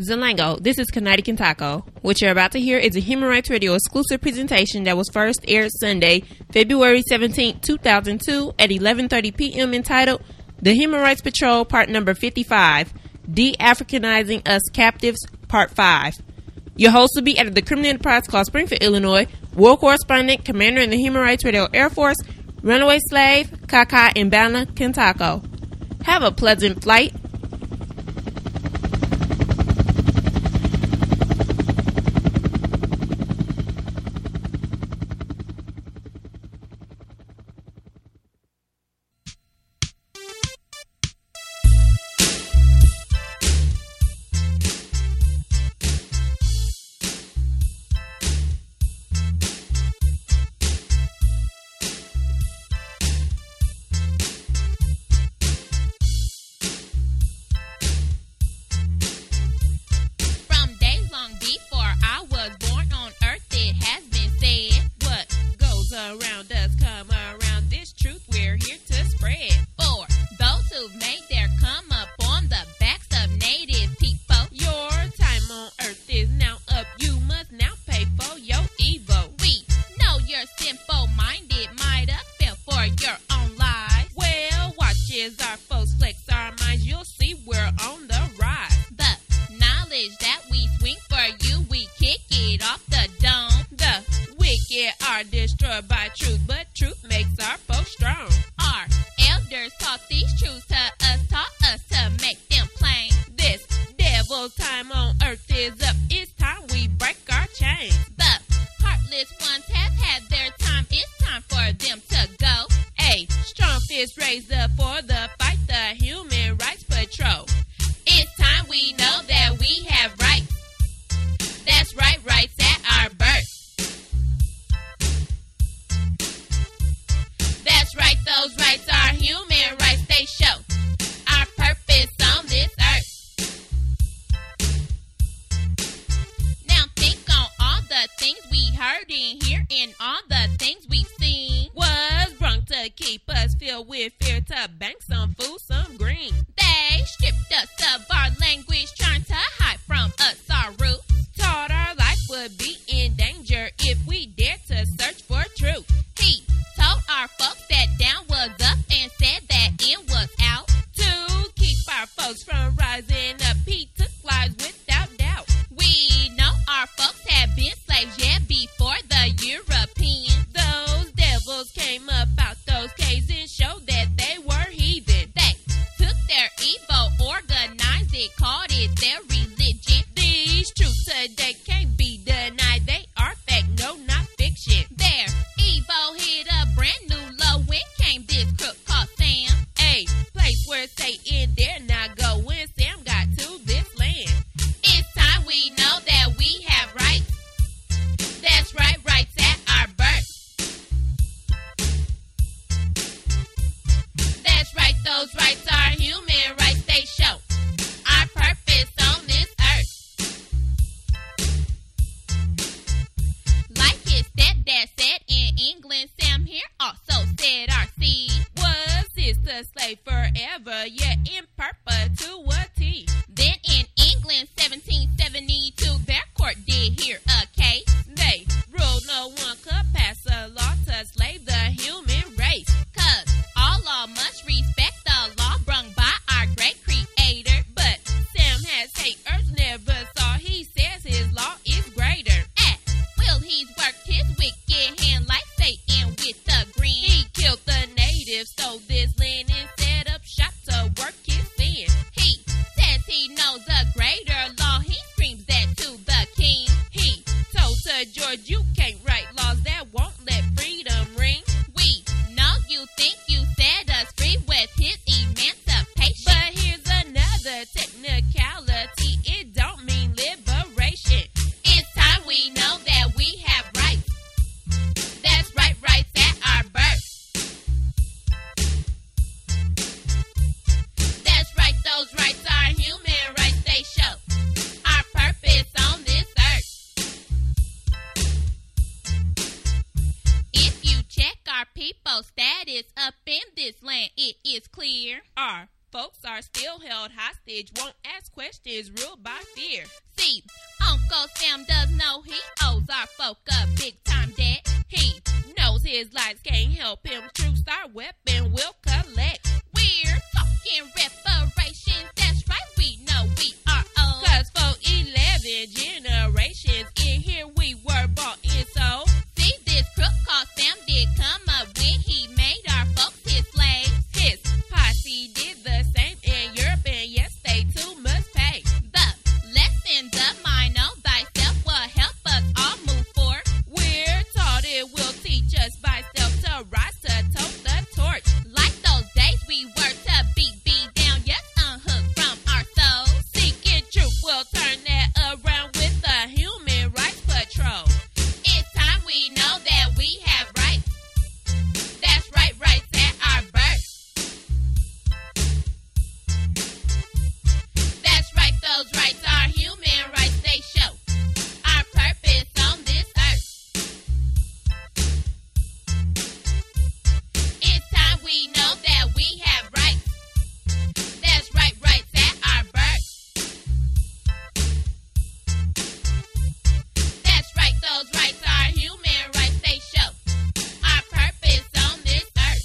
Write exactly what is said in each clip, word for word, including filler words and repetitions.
Zalango, this is Connecticut Taco. What you're about to hear is a Human Rights Radio exclusive presentation that was first aired Sunday, February seventeenth, two thousand two at eleven thirty p.m. entitled The Human Rights Patrol Part Number fifty-five, De-Africanizing Us Captives Part five. Your host will be out of the Criminal Enterprise called Springfield, Illinois, War Correspondent, Commander in the Human Rights Radio Air Force, Runaway Slave, Kaka Mbana Kentako. Have a pleasant flight. folks are still held hostage, won't ask questions, ruled by fear. See, Uncle Sam does know he owes our folk a big-time debt. He knows his lies can't help him. Troops our weapon will collect. We're talking reparations. That's right, we know we are old. Cause for eleven generations in here we were bought and sold. See, this crook called Sam did come up when he made our folks his slaves. His posse did the same in Europe, and yes, they too must pay. The lessons of mine know thyself will help us all move forward. We're taught it will teach us by self to rise to tote the torch. Like those days we were to beat beat down, yes, unhooked from our souls. Seeking truth will turn that around with the Human Rights Patrol. It's time we know that we have rights. That's right, rights at our birth. That's right, those rights are human rights, they show our purpose on this earth. It's time we know that we have rights. That's right, rights at our birth. That's right, those rights are human rights, they show our purpose on this earth.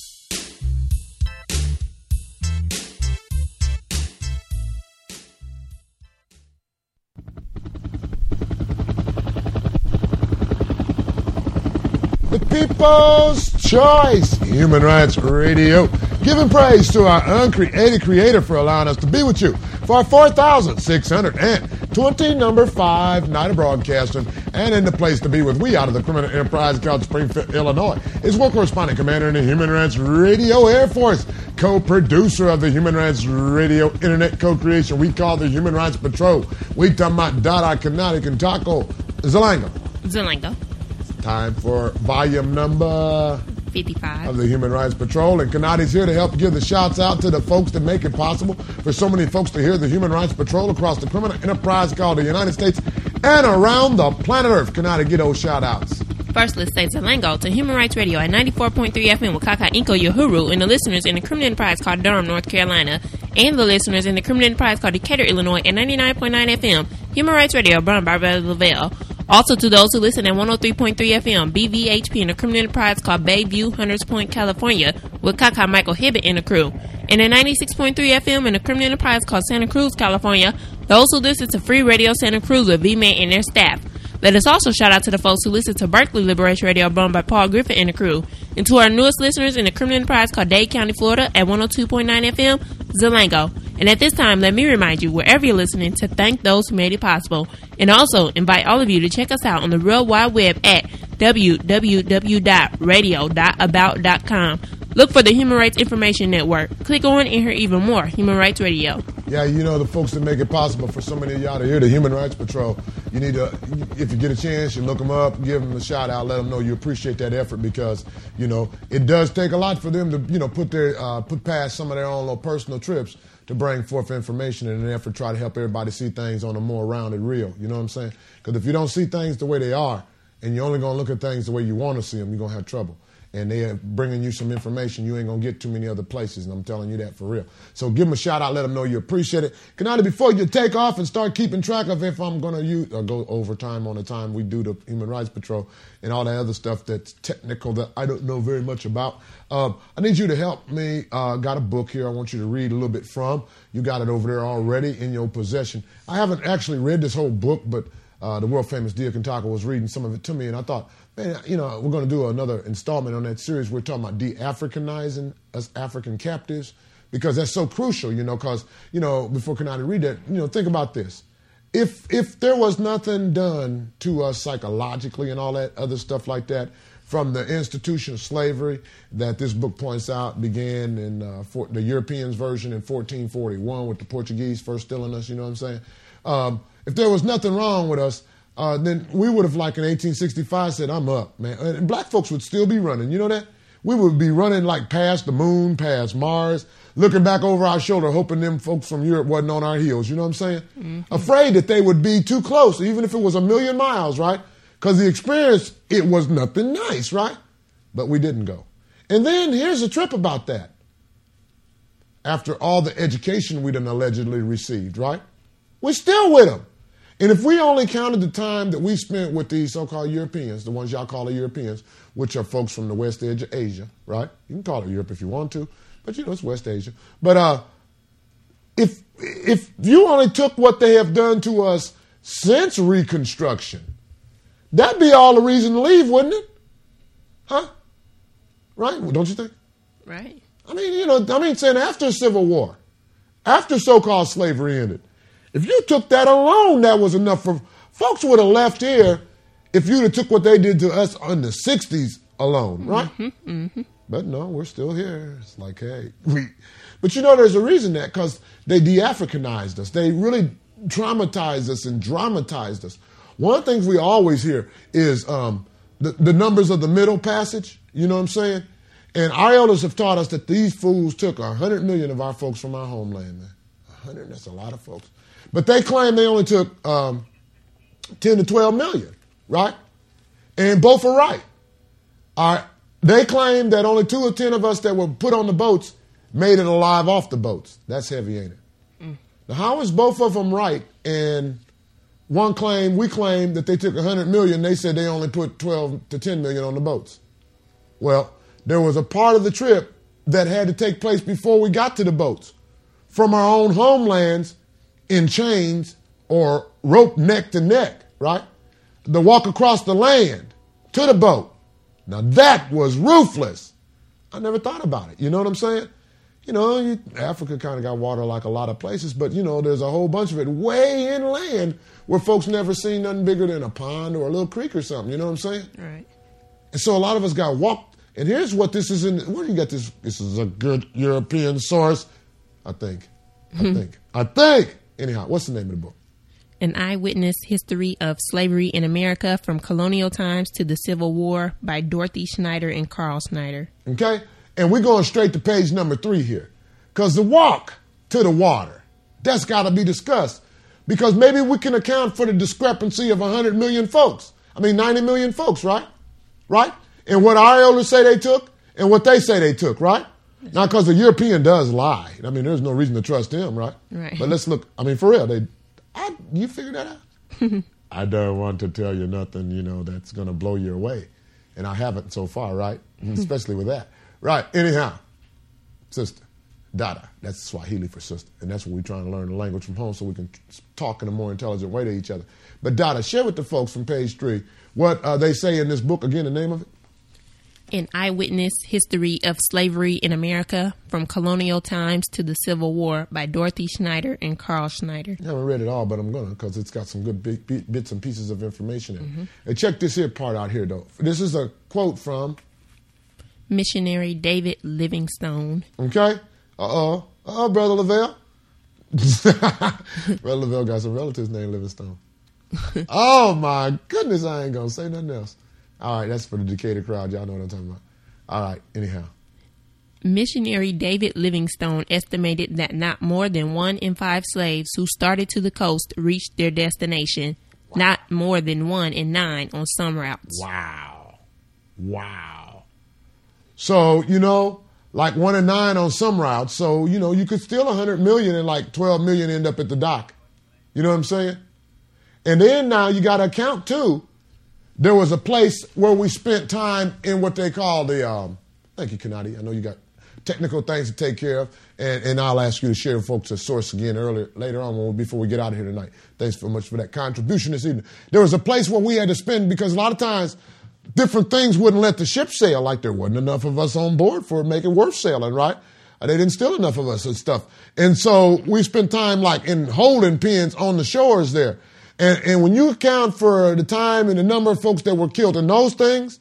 The People's Choice, Human Rights Radio. Giving praise to our uncreated creator for allowing us to be with you for our four thousand six hundred twenty number five night of broadcasting, and in the place to be with we out of the Criminal Enterprise called Springfield, Illinois, is war correspondent commander in the Human Rights Radio Air Force, co-producer of the Human Rights Radio Internet co-creation we call the Human Rights Patrol. We talking about Dada, Kanati, and Taco Zalango. Zalango. Time for volume number fifty-five of the Human Rights Patrol, and Kanati's here to help give the shouts out to the folks that make it possible for so many folks to hear the Human Rights Patrol across the criminal enterprise called the United States and around the planet Earth. Kanati, get those shout outs. First, let's say Zalango to Human Rights Radio at ninety-four point three F M with Kaka Inko Yahuru, and the listeners in the criminal enterprise called Durham, North Carolina, and the listeners in the criminal enterprise called Decatur, Illinois at ninety-nine point nine F M. Human Rights Radio, brought by Barbara Lavelle. Also to those who listen at one oh three point three F M, B V H P in the criminal enterprise called Bayview, Hunters Point, California, with Kaka Michael Hibbett and the crew. And at ninety-six point three F M in the criminal enterprise called Santa Cruz, California, those who listen to Free Radio Santa Cruz with V-Man and their staff. Let us also shout out to the folks who listen to Berkeley Liberation Radio, run by Paul Griffin and the crew. And to our newest listeners in the criminal enterprise called Dade County, Florida at one oh two point nine F M, Zalango. And at this time, let me remind you, wherever you're listening, to thank those who made it possible. And also invite all of you to check us out on the Real Wide Web at w w w dot radio dot about dot com. Look for the Human Rights Information Network. Click on and hear even more Human Rights Radio. Yeah, you know, the folks that make it possible for so many of y'all to hear the Human Rights Patrol, you need to, if you get a chance, you look them up, give them a shout out, let them know you appreciate that effort, because, you know, it does take a lot for them to, you know, put their, uh, put past some of their own little personal trips to bring forth information in an effort to try to help everybody see things on a more rounded reel. You know what I'm saying? Because if you don't see things the way they are, and you're only going to look at things the way you want to see them, you're going to have trouble. And they are bringing you some information you ain't going to get too many other places, and I'm telling you that for real. So give them a shout out, let them know you appreciate it. Kanati, before you take off and start keeping track of if I'm going to use or go over time on the time we do the Human Rights Patrol and all that other stuff that's technical that I don't know very much about, um, I need you to help me. Uh, got a book here I want you to read a little bit from. You got it over there already in your possession. I haven't actually read this whole book, but uh, the world-famous Dia Kantaka was reading some of it to me, and I thought, man, you know, we're going to do another installment on that series. We're talking about de-Africanizing us African captives, because that's so crucial, you know, because, you know, before Kanati read that, you know, think about this. If if there was nothing done to us psychologically and all that other stuff like that, from the institution of slavery that this book points out began in uh, for, the Europeans' version in fourteen forty-one with the Portuguese first stealing us, you know what I'm saying? Um, if there was nothing wrong with us, Uh, then we would have, like in eighteen sixty-five, said, I'm up, man. And black folks would still be running. You know that? We would be running like past the moon, past Mars, looking back over our shoulder, hoping them folks from Europe wasn't on our heels. You know what I'm saying? Mm-hmm. Afraid that they would be too close, even if it was a million miles, right? Because the experience, it was nothing nice, right? But we didn't go. And then here's the trip about that. after all the education we done allegedly received, right? We're still with them. And if we only counted the time that we spent with these so-called Europeans, the ones y'all call the Europeans, which are folks from the west edge of Asia, right? You can call it Europe if you want to, but you know, it's West Asia. But uh, if if you only took what they have done to us since Reconstruction, that'd be all the reason to leave, wouldn't it? Huh? Right? Well, don't you think? Right. I mean, you know, I mean, saying after the Civil War, after so-called slavery ended, if you took that alone, that was enough for folks would have left here if you'd have took what they did to us in the sixties alone, right? Mm-hmm, mm-hmm. But no, we're still here. It's like, hey, we. But you know, there's a reason that because they de-Africanized us. They really traumatized us and dramatized us. One of the things we always hear is um, the, the numbers of the Middle Passage. You know what I'm saying? And our elders have taught us that these fools took one hundred million of our folks from our homeland, man. one hundred, that's a lot of folks. But they claim they only took um, ten to twelve million, right? And both are right. All right. They claim that only two or ten of us that were put on the boats made it alive off the boats. That's heavy, ain't it? Mm. Now, how is both of them right? And one claim, we claim that they took one hundred million. They said they only put twelve to ten million on the boats. Well, there was a part of the trip that had to take place before we got to the boats. From our own homelands in chains or rope neck to neck, right? The walk across the land to the boat. Now that was ruthless. I never thought about it. You know what I'm saying? You know, you, Africa kind of got water like a lot of places, but you know, there's a whole bunch of it way inland where folks never seen nothing bigger than a pond or a little creek or something. You know what I'm saying? Right. And so a lot of us got walked. And here's what this is in. Where do you get this? This is a good European source, I think. I think. I think. Anyhow, what's the name of the book? An Eyewitness History of Slavery in America from Colonial Times to the Civil War by Dorothy Schneider and Carl Schneider. Okay? And we're going straight to page number three here. Because the walk to the water, that's got to be discussed. Because maybe we can account for the discrepancy of one hundred million folks. I mean, ninety million folks, right? Right? And what our elders say they took and what they say they took, right? Now, because the European does lie. I mean, there's no reason to trust him, right? Right. But let's look. I mean, for real, they. I, you figured that out? I don't want to tell you nothing, you know, that's going to blow you away. And I haven't so far, right? Especially with that. Right. Anyhow, sister, Dada. That's Swahili for sister. And that's what we're trying to learn the language from home so we can talk in a more intelligent way to each other. But Dada, share with the folks from page three what uh, they say in this book. Again, the name of it? An Eyewitness History of Slavery in America from Colonial Times to the Civil War by Dorothy Schneider and Carl Schneider. I haven't read it all, but I'm going to because it's got some good big, big bits and pieces of information in it. Mm-hmm. And check this here part out here, though. This is a quote from missionary David Livingstone. Okay? Uh-oh. Uh-oh, Brother Lavelle. Brother Lavelle got some relatives named Livingstone. Oh, my goodness, I ain't going to say nothing else. All right, that's for the Decatur crowd. Y'all know what I'm talking about. All right, anyhow. Missionary David Livingstone estimated that not more than one in five slaves who started to the coast reached their destination. Wow. Not more than one in nine on some routes. Wow. Wow. So, you know, like one in nine on some routes. So, you know, you could steal one hundred million and like twelve million end up at the dock. You know what I'm saying? And then now you got to account, too. There was a place where we spent time in what they call the, um, thank you, Kanadi. I know you got technical things to take care of, and, and I'll ask you to share with folks a source again earlier, later on when we, before we get out of here tonight. Thanks so much for that contribution this evening. There was a place where we had to spend because a lot of times different things wouldn't let the ship sail, like there wasn't enough of us on board for it to make it worth sailing, right? They didn't steal enough of us and stuff. And so we spent time like in holding pens on the shores there. And, and when you account for the time and the number of folks that were killed in those things,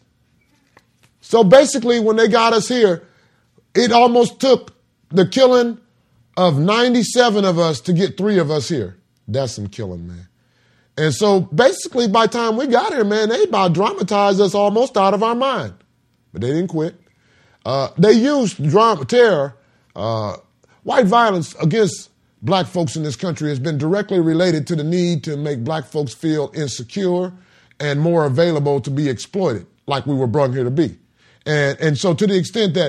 so basically when they got us here, it almost took the killing of ninety-seven of us to get three of us here. That's some killing, man. And so basically by the time we got here, man, they about dramatized us almost out of our mind. But they didn't quit. Uh, they used drama, terror, uh, white violence against black folks in this country has been directly related to the need to make black folks feel insecure and more available to be exploited, like we were brought here to be. And and so to the extent that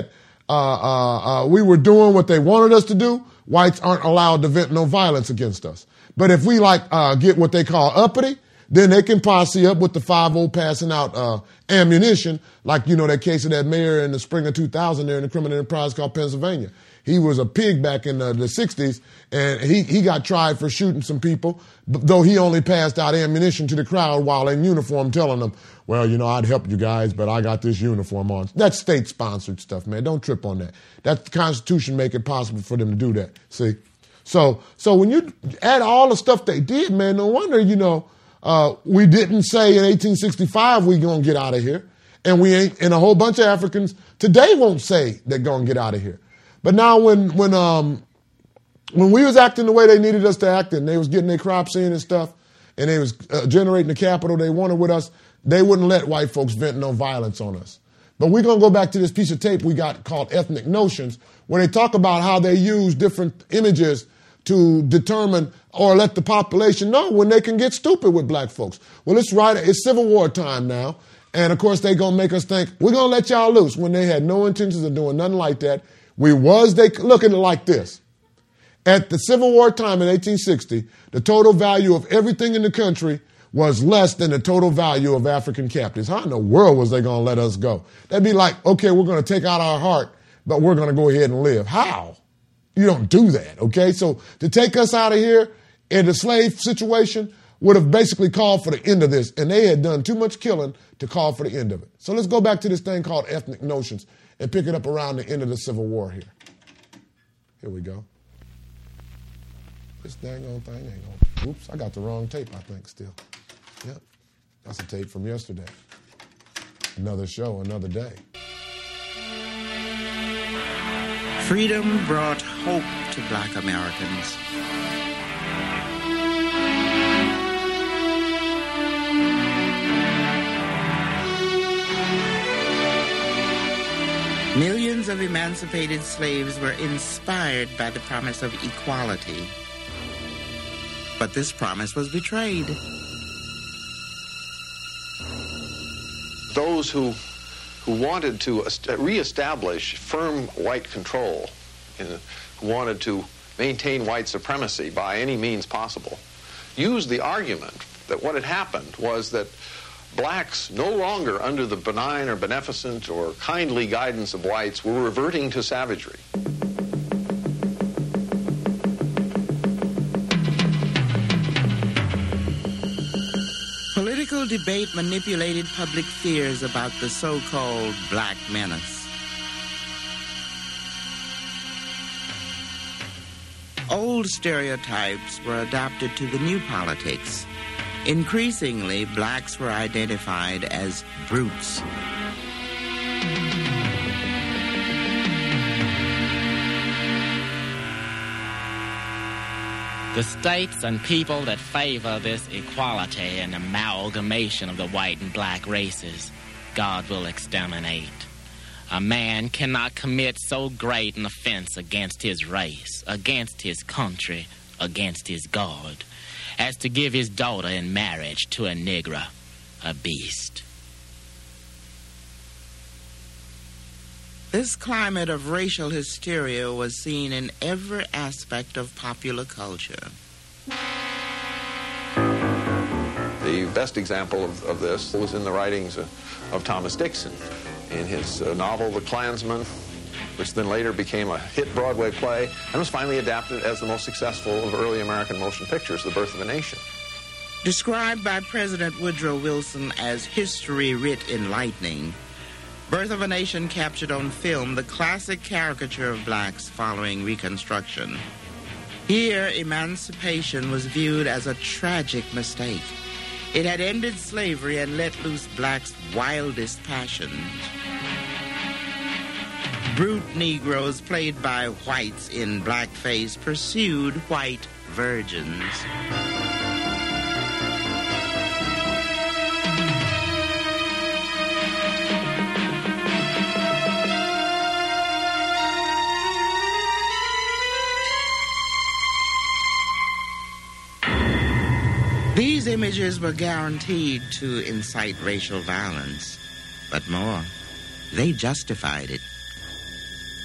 uh, uh, uh, we were doing what they wanted us to do, whites aren't allowed to vent no violence against us. But if we like uh, get what they call uppity, then they can posse up with the five oh passing out uh, ammunition, like, you know, that case of that mayor in the spring of two thousand there in the criminal enterprise called Pennsylvania. He was a pig back in the, the sixties, and he, he got tried for shooting some people, though he only passed out ammunition to the crowd while in uniform, telling them, well, you know, I'd help you guys, but I got this uniform on. That's state-sponsored stuff, man. Don't trip on that. That the Constitution make it possible for them to do that, see? So so when you add all the stuff they did, man, no wonder, you know, uh, we didn't say in eighteen sixty-five we going to get out of here, and we ain't, and a whole bunch of Africans today won't say they're going to get out of here. But now when when um when we was acting the way they needed us to act, and they was getting their crops in and stuff, and they was uh, generating the capital they wanted with us, they wouldn't let white folks vent no violence on us. But we're going to go back to this piece of tape we got called Ethnic Notions, where they talk about how they use different images to determine or let the population know when they can get stupid with black folks. Well, it's right. It's Civil War time now. And, of course, they going to make us think, we're going to let y'all loose, when they had no intentions of doing nothing like that. We was, they look at it like this. At the Civil War time in eighteen sixty, the total value of everything in the country was less than the total value of African captives. How in the world was they going to let us go? That'd be like, okay, we're going to take out our heart, but we're going to go ahead and live. How? You don't do that, okay? So to take us out of here in the slave situation would have basically called for the end of this, and they had done too much killing to call for the end of it. So let's go back to this thing called Ethnic Notions and pick it up around the end of the Civil War here. Here we go. This dang old thing ain't going. Oops, I got the wrong tape, I think, still. Yep, that's a tape from yesterday. Another show, another day. Freedom brought hope to black Americans. Millions of emancipated slaves were inspired by the promise of equality. But this promise was betrayed. Those who who wanted to reestablish firm white control, you know, who wanted to maintain white supremacy by any means possible, used the argument that what had happened was that blacks, no longer under the benign or beneficent or kindly guidance of whites, were reverting to savagery. Political debate manipulated public fears about the so-called black menace. Old stereotypes were adapted to the new politics. Increasingly, blacks were identified as brutes. The states and people that favor this equality and amalgamation of the white and black races, God will exterminate. A man cannot commit so great an offense against his race, against his country, against his God, as to give his daughter in marriage to a Negro, a beast. This climate of racial hysteria was seen in every aspect of popular culture. The best example of, of this was in the writings of, of Thomas Dixon. In his uh, novel, The Klansman, which then later became a hit Broadway play and was finally adapted as the most successful of early American motion pictures, The Birth of a Nation. Described by President Woodrow Wilson as history writ in lightning, Birth of a Nation captured on film the classic caricature of blacks following Reconstruction. Here, emancipation was viewed as a tragic mistake. It had ended slavery and let loose blacks' wildest passions. Brute Negroes played by whites in blackface pursued white virgins. These images were guaranteed to incite racial violence, but more, they justified it.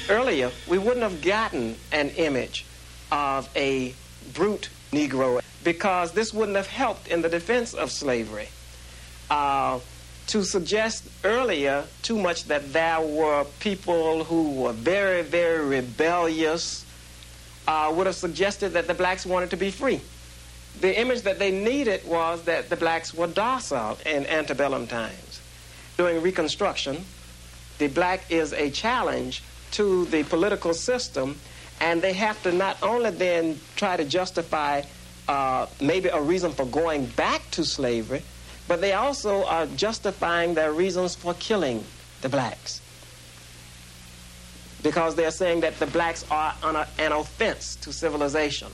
earlier, we wouldn't have gotten an image of a brute Negro because this wouldn't have helped in the defense of slavery. Uh, to suggest earlier too much that there were people who were very, very rebellious uh, would have suggested that the blacks wanted to be free. The image that they needed was that the blacks were docile in antebellum times. During Reconstruction, the black is a challenge to the political system, and they have to not only then try to justify uh, maybe a reason for going back to slavery, but they also are justifying their reasons for killing the blacks, because they're saying that the blacks are an, an offense to civilization.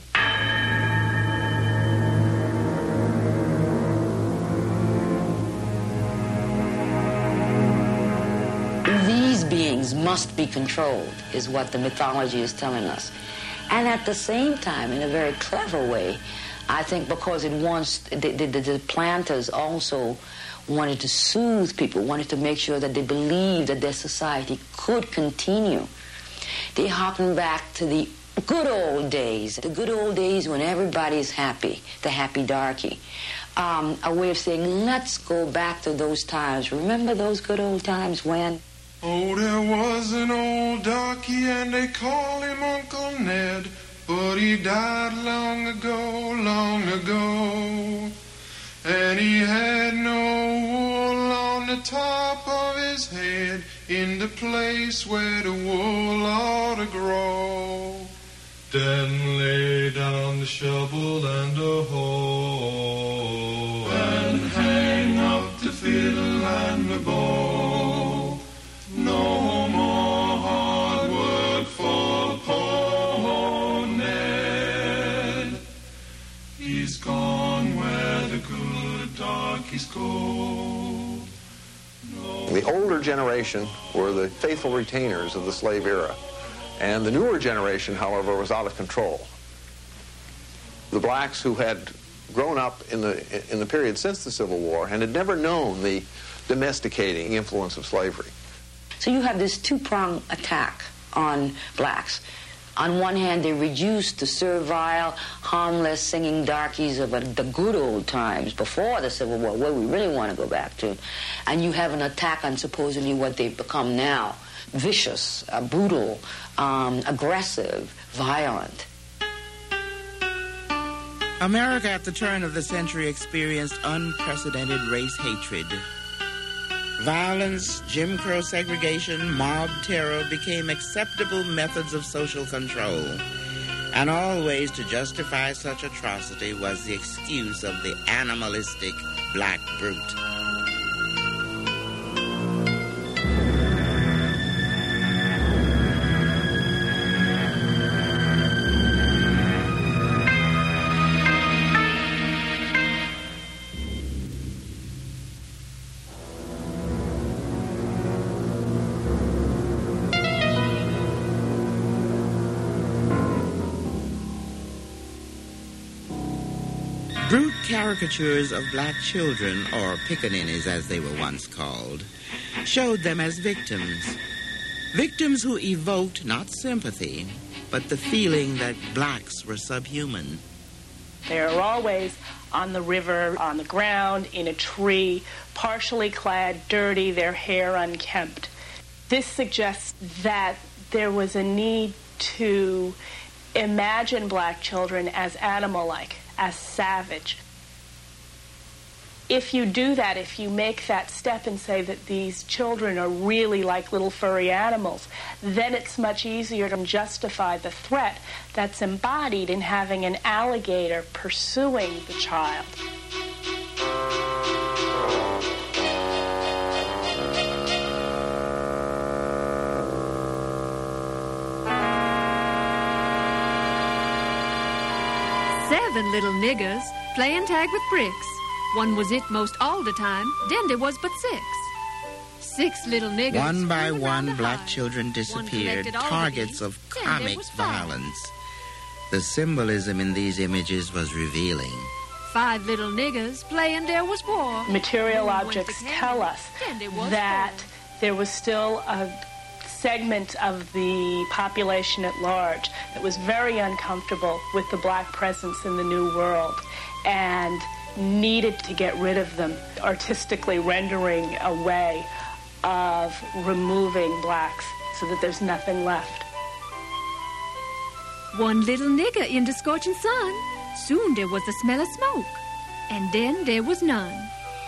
These beings must be controlled, is what the mythology is telling us. And at the same time, in a very clever way, I think because it wants, the, the, the planters also wanted to soothe people, wanted to make sure that they believed that their society could continue. They harken back to the good old days, the good old days when everybody's happy, the happy darky. Um, a way of saying, let's go back to those times. Remember those good old times when? Oh, there was an old darky and they call him Uncle Ned, but he died long ago, long ago. And he had no wool on the top of his head, in the place where the wool ought to grow. Then lay down the shovel and the hoe, and hang up the fiddle and the bow. No more hard work for poor Ned. He's gone where the good darkies go. No. The older generation were the faithful retainers of the slave era, and the newer generation, however, was out of control. The blacks who had grown up in the in the period since the Civil War and had never known the domesticating influence of slavery. So you have this two-pronged attack on blacks. On one hand, they're reduced to servile, harmless, singing darkies of a, the good old times before the Civil War, where we really want to go back to. And you have an attack on supposedly what they've become now, vicious, uh, brutal, um, aggressive, violent. America at the turn of the century experienced unprecedented race hatred. Violence, Jim Crow segregation, mob terror became acceptable methods of social control. And always to justify such atrocity was the excuse of the animalistic black brute. Brute caricatures of black children, or pickaninnies as they were once called, showed them as victims. Victims who evoked not sympathy, but the feeling that blacks were subhuman. They are always on the river, on the ground, in a tree, partially clad, dirty, their hair unkempt. This suggests that there was a need to imagine black children as animal-like, as savage. If you do that, if you make that step and say that these children are really like little furry animals, then it's much easier to justify the threat that's embodied in having an alligator pursuing the child. Seven little niggers playing tag with bricks. One was it most all the time, then there was but six. Six little niggers. One by one, black children disappeared, targets of comic violence. The symbolism in these images was revealing. Five little niggers playing there was war. Material objects tell us that there was still a segment of the population at large that was very uncomfortable with the black presence in the New World and needed to get rid of them, artistically rendering a way of removing blacks so that there's nothing left. One little nigger in the scorching sun. Soon there was the smell of smoke, and then there was none.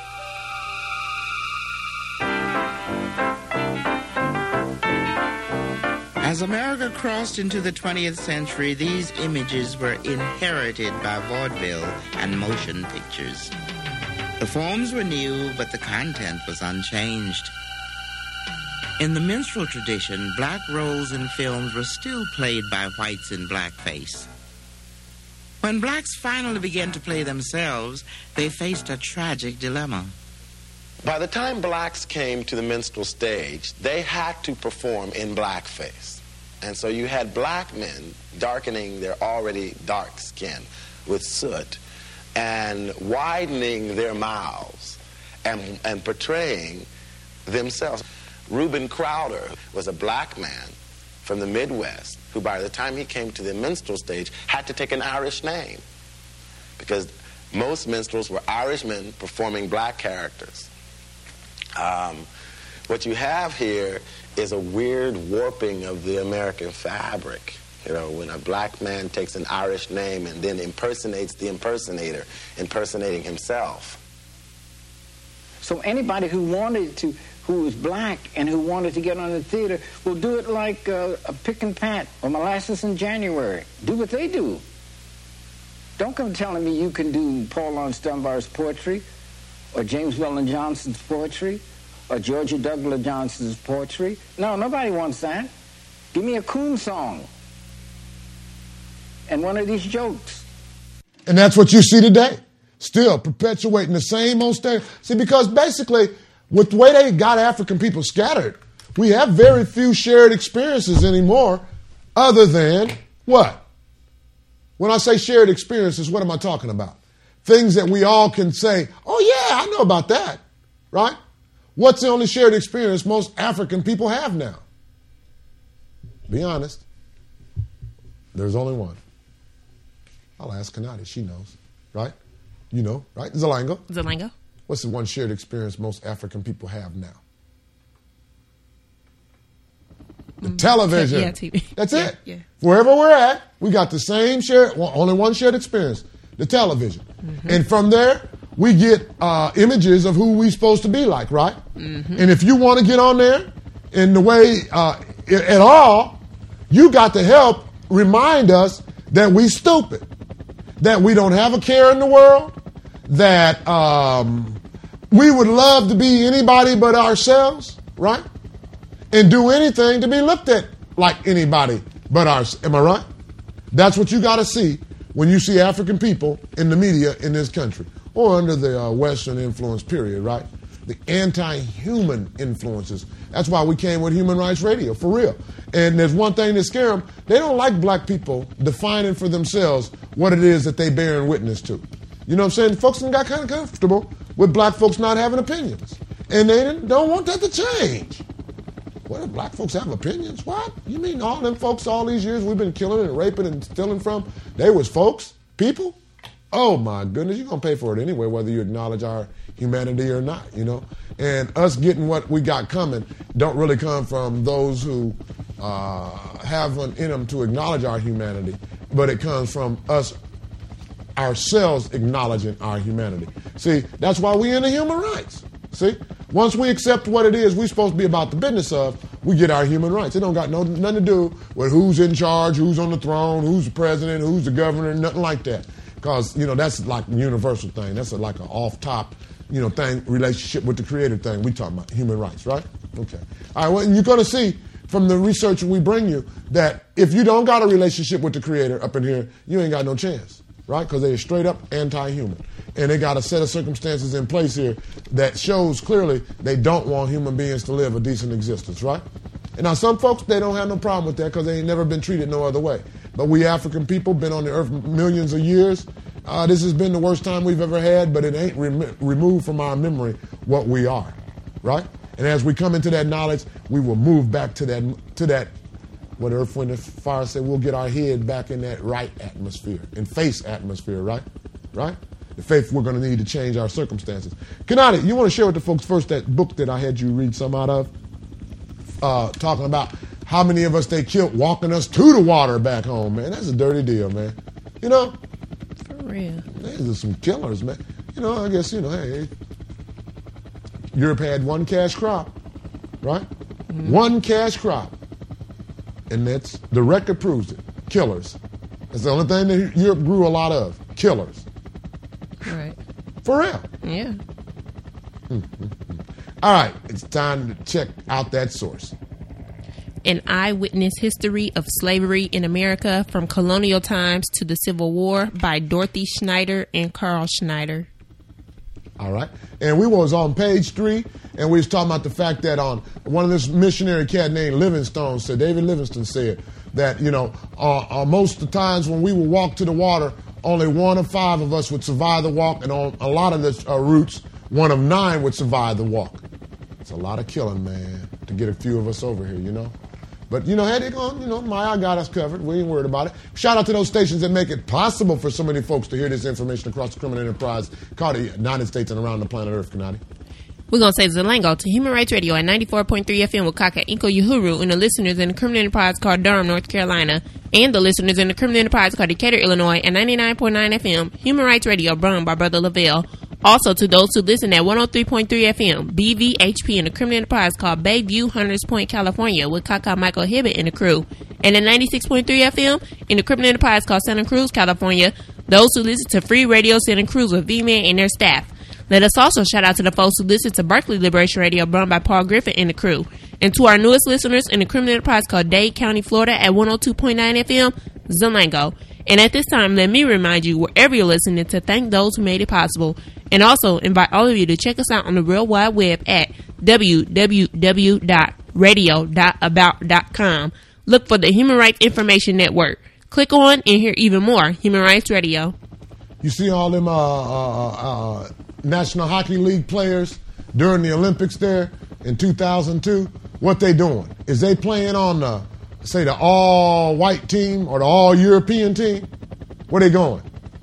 As America crossed into the twentieth century, these images were inherited by vaudeville and motion pictures. The forms were new, but the content was unchanged. In the minstrel tradition, black roles in films were still played by whites in blackface. When blacks finally began to play themselves, they faced a tragic dilemma. By the time blacks came to the minstrel stage, they had to perform in blackface. And so you had black men darkening their already dark skin with soot and widening their mouths and, and portraying themselves. Reuben Crowder was a black man from the Midwest who, by the time he came to the minstrel stage, had to take an Irish name because most minstrels were Irish men performing black characters. Um, what you have here is a weird warping of the American fabric. You know, when a black man takes an Irish name and then impersonates the impersonator, impersonating himself. So anybody who wanted to, who was black and who wanted to get on the theater will do it like uh, a Pick and Pat or Molasses in January. Do what they do. Don't come telling me you can do Paul Laurence Dunbar's poetry or James Weldon Johnson's poetry or Georgia Douglas Johnson's poetry. No, nobody wants that. Give me a coon song and one of these jokes. And that's what you see today. Still perpetuating the same old stereotype. See, because basically, with the way they got African people scattered, we have very few shared experiences anymore other than what? When I say shared experiences, what am I talking about? Things that we all can say, oh yeah, I know about that, right? What's the only shared experience most African people have now? Be honest. There's only one. I'll ask Kanati. She knows, right? You know, right? Zalango. Zalango. What's the one shared experience most African people have now? The mm, television. Yeah, T V. That's yeah, it. Yeah. Wherever we're at, we got the same shared, well, only one shared experience, the television. Mm-hmm. And from there, we get uh, images of who we're supposed to be like, right? Mm-hmm. And if you want to get on there in the way uh, at all, you got to help remind us that we stupid, that we don't have a care in the world, that um, we would love to be anybody but ourselves, right? And do anything to be looked at like anybody but ours. Am I right? That's what you got to see when you see African people in the media in this country or under the uh, Western influence period, right? The anti-human influences. That's why we came with Human Rights Radio, for real. And there's one thing that scares them. They don't like black people defining for themselves what it is that they bearing witness to. You know what I'm saying? Folks got kind of comfortable with black folks not having opinions. And they don't want that to change. What, if black folks have opinions? What? You mean all them folks all these years we've been killing and raping and stealing from, they was folks? People? Oh my goodness, you're going to pay for it anyway, whether you acknowledge our humanity or not, you know? And us getting what we got coming don't really come from those who uh, have in them to acknowledge our humanity, but it comes from us ourselves acknowledging our humanity. See, that's why we into human rights. See? Once we accept what it is we're supposed to be about the business of, we get our human rights. It don't got no nothing to do with who's in charge, who's on the throne, who's the president, who's the governor, nothing like that. Because, you know, that's like a universal thing. That's a, like an off-top, you know, thing, relationship with the creator thing. We talking about human rights, right? Okay. All right, well, and you're going to see from the research we bring you that if you don't got a relationship with the creator up in here, you ain't got no chance, right? Because they're straight up anti-human. And they got a set of circumstances in place here that shows clearly they don't want human beings to live a decent existence, right? And now some folks, they don't have no problem with that because they ain't never been treated no other way. But we African people been on the earth millions of years. Uh, this has been the worst time we've ever had, but it ain't rem- removed from our memory what we are, right? And as we come into that knowledge, we will move back to that, to that, what Earth, Wind, and Fire said, we'll get our head back in that right atmosphere, in face atmosphere, right? Right? The faith we're going to need to change our circumstances. Kanati, you want to share with the folks first that book that I had you read some out of? Uh, talking about how many of us they killed walking us to the water back home, man. That's a dirty deal, man. You know? For real. These are some killers, man. You know, I guess, you know, hey, Europe had one cash crop, right? Mm-hmm. One cash crop. And that's, the record proves it. Killers. That's the only thing that Europe grew a lot of. Killers. Right. For real. Yeah. Mm-hmm. All right, it's time to check out that source. An Eyewitness History of Slavery in America from Colonial Times to the Civil War by Dorothy Schneider and Carl Schneider. All right. And we was on page three, and we was talking about the fact that on one of this missionary cat named Livingstone said, David Livingstone said that, you know, uh, uh, most of the times when we would walk to the water, only one of five of us would survive the walk, and on a lot of the uh, routes, one of nine would survive the walk. It's a lot of killing, man, to get a few of us over here, you know. But, you know, had it gone, you know, Maya got us covered. We ain't worried about it. Shout out to those stations that make it possible for so many folks to hear this information across the criminal enterprise called the United States and around the planet Earth, Kanati. We're going to say Zalango to Human Rights Radio at ninety-four point three F M with Kaka Inko Uhuru and the listeners in the criminal enterprise called Durham, North Carolina, and the listeners in the criminal enterprise called Decatur, Illinois at ninety-nine point nine F M, Human Rights Radio, brought by Brother Lavelle. Also to those who listen at one oh three point three F M, B V H P in the criminal enterprise called Bayview, Hunters Point, California with Kaka Michael Hibbett and the crew. And at ninety-six point three F M in the criminal enterprise called Santa Cruz, California, those who listen to Free Radio Santa Cruz with V-Man and their staff. Let us also shout out to the folks who listen to Berkeley Liberation Radio run by Paul Griffin and the crew. And to our newest listeners in the criminal enterprise called Dade County, Florida at one oh two point nine F M, Zalango. And at this time, let me remind you, wherever you're listening, to thank those who made it possible. And also invite all of you to check us out on the Real Wide Web at w w w dot radio dot about dot com. Look for the Human Rights Information Network. Click on and hear even more Human Rights Radio. You see all them uh, uh, uh, National Hockey League players during the Olympics there in two thousand two? What they doing? Is they playing on the, say, the all-white team or the all-European team? Where they going?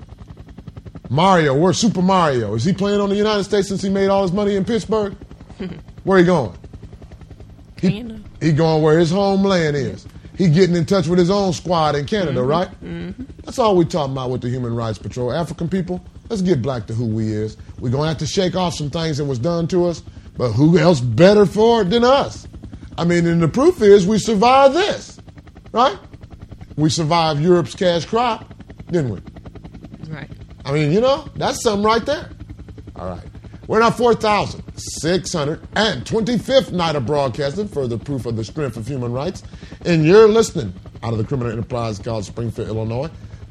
Mario, where's Super Mario? Is he playing on the United States since he made all his money in Pittsburgh? Where he going? He, he going where his homeland is. He getting in touch with his own squad in Canada, mm-hmm. right? Mm-hmm. That's all we talking about with the Human Rights Patrol. African people, let's get black to who we is. We're going to have to shake off some things that was done to us, but who else better for it than us? I mean, and the proof is we survived this, right? We survived Europe's cash crop, didn't we? Right. I mean, you know, that's something right there. All right. We're in our four thousand six hundred twenty-fifth night of broadcasting, further proof of the strength of human rights. And you're listening out of the criminal enterprise called Springfield, Illinois,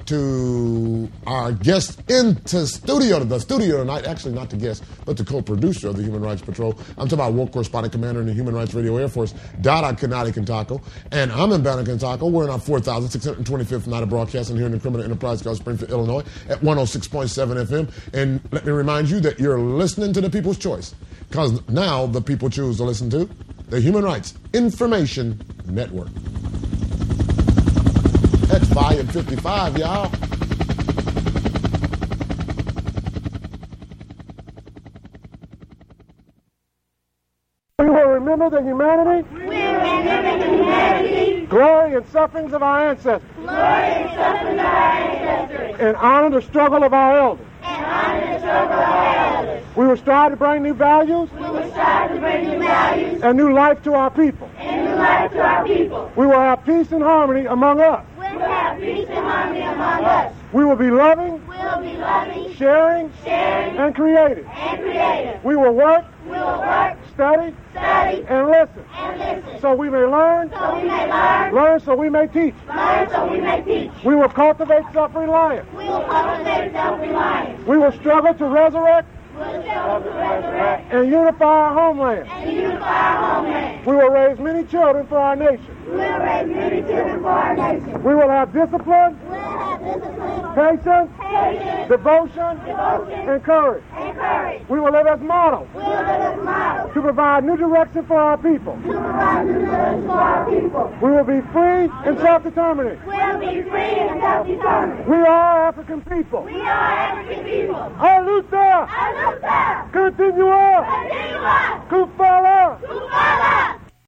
to our guest into studio, the studio tonight, actually not the guest, but the co-producer of the Human Rights Patrol. I'm talking about War Correspondent Commander in the Human Rights Radio Air Force, Dada Kanati Kintako, and I'm in Banner Kintako. We're in our four thousand six hundred twenty-fifth night of broadcasting here in the criminal enterprise called Springfield, Illinois, at one oh six point seven F M. And let me remind you that you're listening to the People's Choice, because now the people choose to listen to the Human Rights Information Network. That's volume fifty-five, y'all. We will remember the humanity. We will remember the humanity. Glory and sufferings of our ancestors. Glory and sufferings of our ancestors. And honor the struggle of our elders. And honor the struggle of our elders. We will strive to bring new values. We will strive to bring new values. And new life to our people. And new life to our people. We will have peace and harmony among us. We will have peace and harmony among us. We will be loving. We will be loving. Sharing. Sharing. And creative. And creative. We will work. We will work. Study. Study. And listen. And listen. So we may learn. So we may learn. Learn so we may teach. Learn so we may teach. We will cultivate self-reliance. We will cultivate self-reliance. We will struggle to resurrect. We will struggle to resurrect. And unify our homeland. And unify our homeland. We will raise many children for our nation. We will raise many children for our nation. We will have discipline. We will have Patience. Patience. Devotion. Devotion. And courage. And courage. We will live as models. We will live as models. To provide new direction for our people. To provide new direction for our people. We will be free and self-determined. We will be free and self-determined. We are African people. We are African people. A luta. A luta. Continua. Continua. Kufala. Kufala.